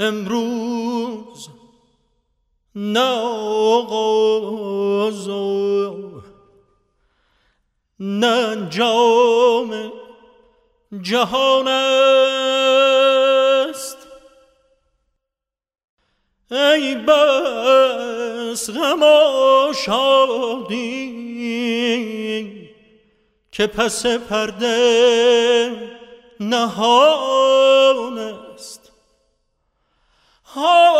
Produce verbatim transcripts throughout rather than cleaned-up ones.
امروز نه آغاز نه انجام جهان است. ای بس غم و شادی که پس پرده نهان است. ها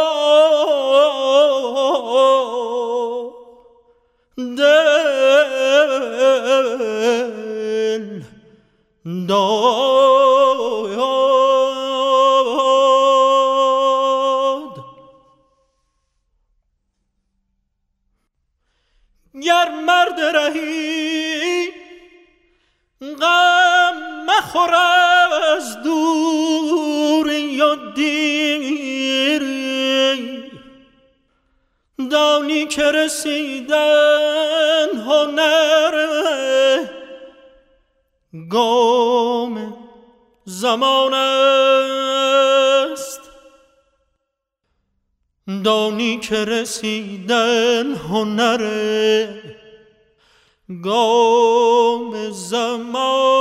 دل داد گر مرد رهی غم مخور از دوری و دیری، دانی که رسیدن هنر گام زمان است. دانی که رسیدن هنر گام زمان